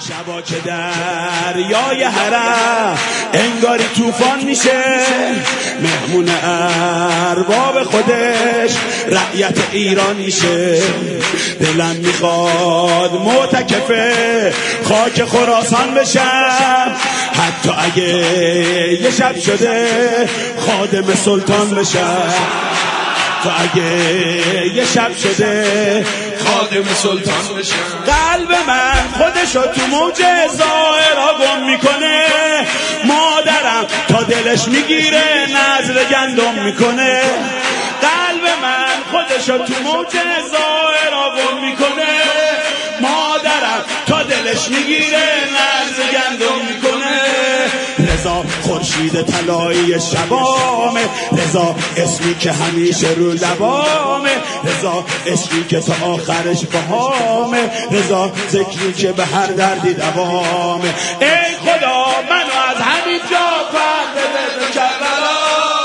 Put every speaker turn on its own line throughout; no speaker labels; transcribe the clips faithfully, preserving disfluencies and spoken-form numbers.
شبا که دریای حرم انگاری طوفان میشه، مهمون ارباب خودش رعیت ایران میشه. دلم میخواد معتکف خاک خراسان بشم، حتی اگه یه شب شده خادم سلطان بشم، تو اگه یه شب شده
خادم سلطان بشم.
قلب من خودشو تو موج ظاهرا گم میکنه، مادرم تا دلش میگیره نذر گندم میکنه. قلب من خودشو تو موج ظاهرا گم میکنه، مادرم تا دلش میگیره نذر گندم میکنه. رضا خورشید طلایی شبامه، رضا اسمی که همیشه رو لبامه، رضا عشقی که تا آخرش بهامه، رضا ذکری که به هر دردی دوامه. ای خدا منو از همین جا پر بده به کربلا،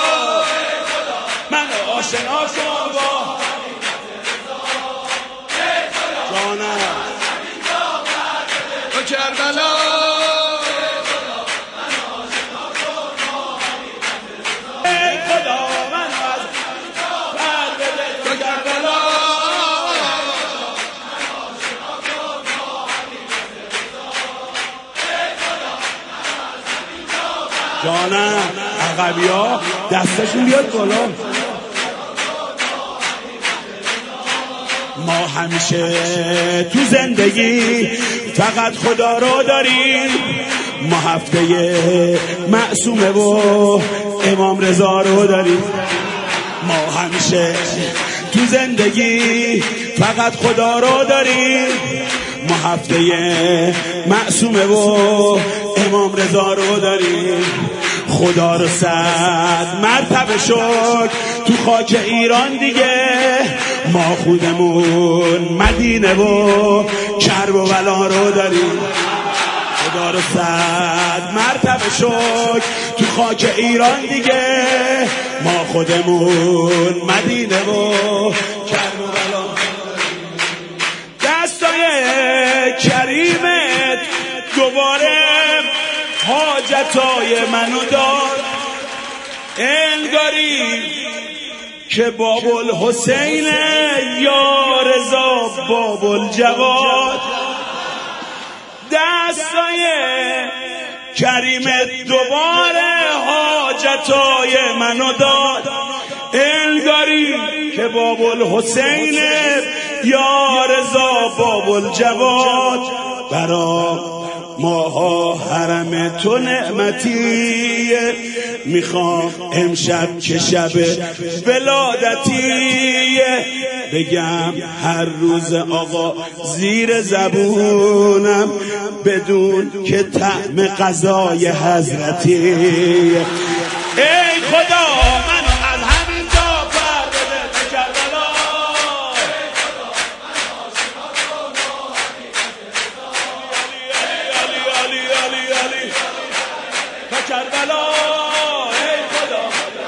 منو آشنا کن با جانم
با کربلا.
جانم عقبی ها دستشون بیاد بالا. ما همیشه تو زندگی فقط خدا رو داریم، ما هفته معصومه و امام رضا رو داریم. ما همیشه تو زندگی فقط خدا رو داریم، ما هفته معصومه و امام رضا رو داریم. خدا رو صد مرتبه شکر تو خاک ایران دیگه، ما خودمون مدینه و کرب و بلا رو داریم. خدا رو صد مرتبه شکر تو خاک ایران دیگه، ما خودمون مدینه و کرب و بلا. دستای کریمت دوباره حاجتای منو داد، انگاری که باب الحسین یا رضا باب الجواد. دستای کریمت دوباره حاجتای منو داد، انگاری که باب الحسین یا رضا باب الجواد. برا ماها حرم تو نعمتیه، میخوام امشب که شب ولادتیه، بگم هر روز آقا زیر زبونم بدون که طعم غذای حضرتیه. ای خدا منو از همین جا پر بده به کربلا، کربلا. ای خدا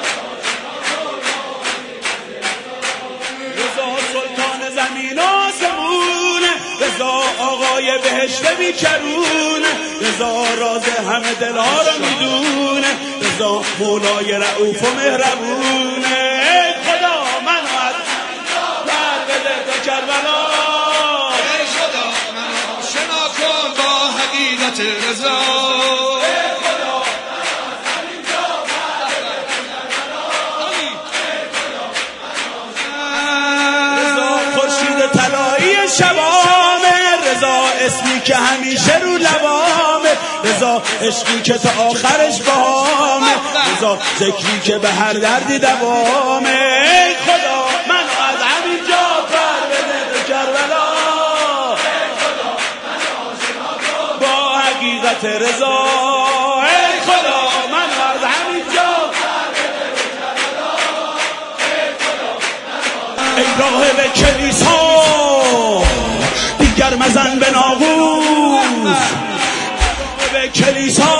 رضا سلطان زمین آسمونه، رضا آقای بهشت بیکرونه، رضا راز همه دلها رو میدونه، رضا مولای رؤوف و مهربونه. ای خدا منو از پر بده به کربلا،
ای خدا منو آشنا کن با حقیقت رضا. شبامه رضا اسمی که همیشه رو لبامه، رضا عشقی که تا آخرش بهامه، رضا ذکری که به هر دردی دوامه. ای خدا منو از همین جا پر بده به کربلا، ای خدا منو آشنا کن با حقیقت رضا. ای خدا منو از همین جا پر بده به کربلا، ای خدا منو. ای راهب کلیسا دیگر مزن به ناقوس، به کلیسا